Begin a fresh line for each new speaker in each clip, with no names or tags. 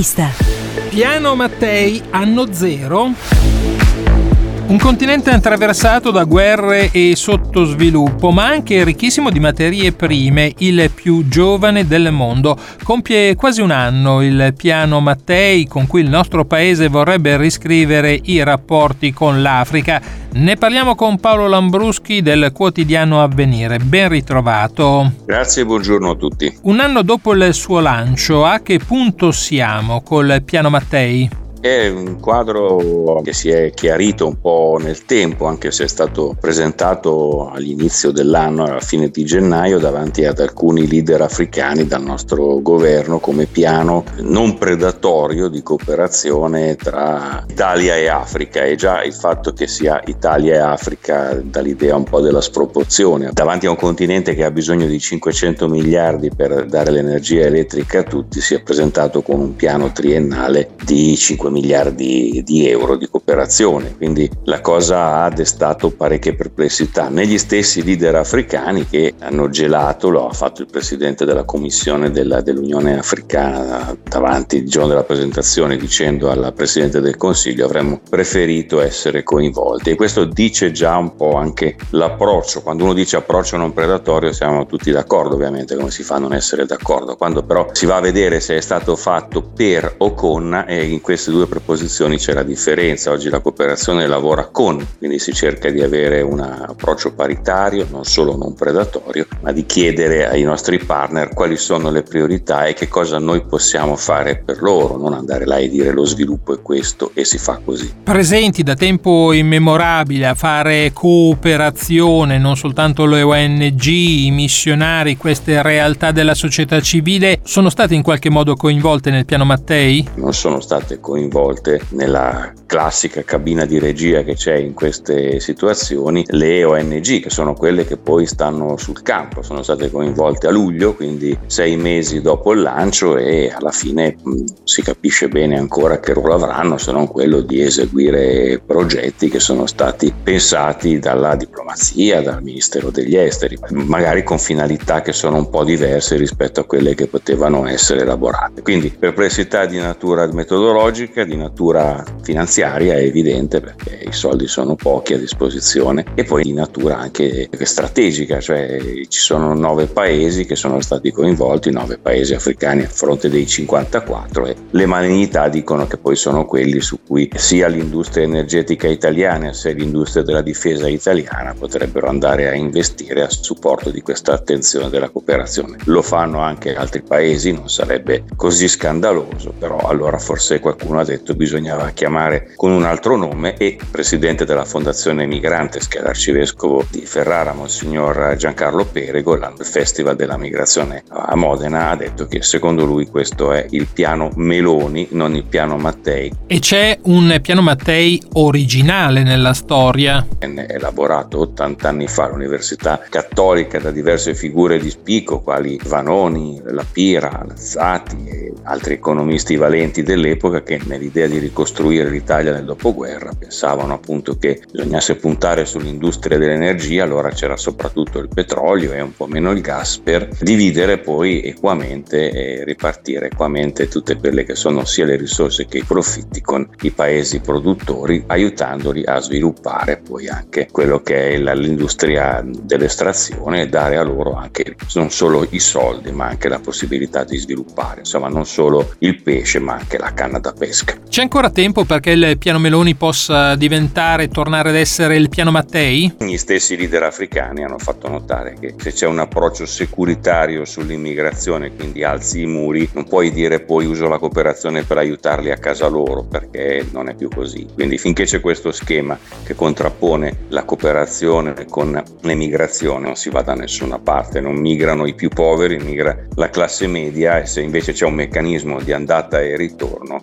L'intervista.
Piano Mattei, anno zero? Un continente attraversato da guerre e sottosviluppo, ma anche ricchissimo di materie prime, il più giovane del mondo. Compie quasi un anno il Piano Mattei, con cui il nostro paese vorrebbe riscrivere i rapporti con l'Africa. Ne parliamo con Paolo Lambruschi del quotidiano Avvenire. Ben ritrovato.
Grazie e buongiorno a tutti.
Un anno dopo il suo lancio, a che punto siamo col Piano Mattei?
È un quadro che si è chiarito un po' nel tempo, anche se è stato presentato all'inizio dell'anno, alla fine di gennaio, davanti ad alcuni leader africani dal nostro governo come piano non predatorio di cooperazione tra Italia e Africa. E già il fatto che sia Italia e Africa dà l'idea un po' della sproporzione. Davanti a un continente che ha bisogno di 500 miliardi per dare l'energia elettrica a tutti, si è presentato con un piano triennale di 5 miliardi di euro di cooperazione, quindi la cosa ha destato parecchie perplessità negli stessi leader africani che hanno gelato, lo ha fatto il presidente della commissione dell'Unione Africana davanti il giorno della presentazione, dicendo alla presidente del Consiglio: avremmo preferito essere coinvolti. E questo dice già un po' anche l'approccio. Quando uno dice approccio non predatorio siamo tutti d'accordo, ovviamente, come si fa a non essere d'accordo? Quando però si va a vedere se è stato fatto per o con, e in queste due preposizioni c'è la differenza. Oggi la cooperazione lavora con, quindi si cerca di avere un approccio paritario, non solo non predatorio, ma di chiedere ai nostri partner quali sono le priorità e che cosa noi possiamo fare per loro, non andare là e dire lo sviluppo è questo e si fa così.
Presenti da tempo immemorabile a fare cooperazione, non soltanto le ONG, i missionari, queste realtà della società civile sono state in qualche modo coinvolte nel Piano Mattei?
Non sono state coinvolte nella classica cabina di regia che c'è in queste situazioni le ONG, che sono quelle che poi stanno sul campo. Sono state coinvolte a luglio, quindi 6 mesi dopo il lancio, e alla fine si capisce bene ancora che ruolo avranno, se non quello di eseguire progetti che sono stati pensati dalla diplomazia, dal Ministero degli Esteri, magari con finalità che sono un po' diverse rispetto a quelle che potevano essere elaborate. Quindi perplessità di natura metodologica, di natura finanziaria è evidente, perché i soldi sono pochi a disposizione, e poi di natura anche strategica, cioè ci sono 9 paesi che sono stati coinvolti, 9 paesi africani a fronte dei 54, e le malignità dicono che poi sono quelli su cui sia l'industria energetica italiana sia l'industria della difesa italiana potrebbero andare a investire a supporto di questa attenzione della cooperazione. Lo fanno anche altri paesi, non sarebbe così scandaloso, però allora forse qualcuno ha detto bisognava chiamare con un altro nome, e il presidente della Fondazione Migrantes, che è l'arcivescovo di Ferrara, Monsignor Giancarlo Perego, al Festival della Migrazione a Modena, ha detto che secondo lui questo è il piano Meloni, non il piano Mattei.
E c'è un piano Mattei originale nella storia?
Venne elaborato 80 anni fa all'Università Cattolica da diverse figure di spicco quali Vanoni, La Pira, Lazzati e altri economisti valenti dell'epoca, che nell'idea di ricostruire l'Italia nel dopoguerra pensavano appunto che bisognasse puntare sull'industria dell'energia. Allora c'era soprattutto il petrolio e un po' meno il gas, per dividere poi equamente e ripartire equamente tutte quelle che sono sia le risorse che i profitti con i paesi produttori, aiutandoli a sviluppare poi anche quello che è l'industria dell'estrazione, e dare a loro anche non solo i soldi ma anche la possibilità di sviluppare, insomma non solo il pesce ma anche la canna da pesca.
C'è ancora tempo perché il piano Meloni possa tornare ad essere il piano Mattei?
Gli stessi leader africani hanno fatto notare che se c'è un approccio securitario sull'immigrazione, quindi alzi i muri, non puoi dire poi uso la cooperazione per aiutarli a casa loro, perché non è più così. Quindi finché c'è questo schema che contrappone la cooperazione con l'emigrazione non si va da nessuna parte, non migrano i più poveri, migra la classe media, e se invece c'è un meccanismo di andata e ritorno, e quindi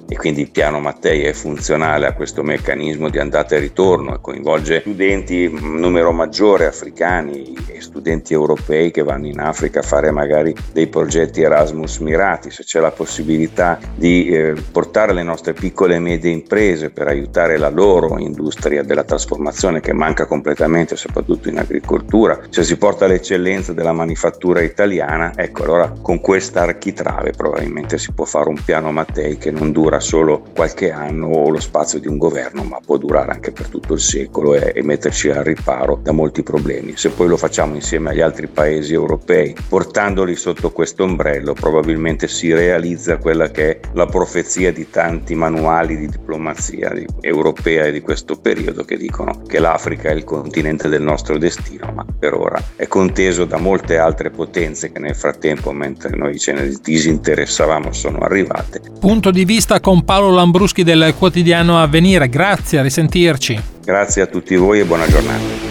il piano Mattei è funzionale a questo meccanismo di andata e ritorno e coinvolge studenti, un numero maggiore africani e studenti europei che vanno in Africa a fare magari dei progetti Erasmus mirati, se c'è la possibilità di portare le nostre piccole e medie imprese per aiutare la loro industria della trasformazione che manca completamente, soprattutto in agricoltura, se si porta l'eccellenza della manifattura italiana, ecco, allora con questa architrave probabilmente si può fare un piano Mattei che non dura solo qualche anno o lo spazio di un governo, ma può durare anche per tutto il secolo e metterci al riparo da molti problemi. Se poi lo facciamo insieme agli altri paesi europei, portandoli sotto questo ombrello, probabilmente si realizza quella che è la profezia di tanti manuali di diplomazia europea e di questo periodo che dicono che l'Africa è il continente del nostro destino, ma per ora è conteso da molte altre potenze che nel frattempo, mentre noi ce ne disinteressavamo, sono arrivate.
Punto di vista con Paolo Lambruschi del quotidiano Avvenire. Grazie, a risentirci.
Grazie a tutti voi e buona giornata.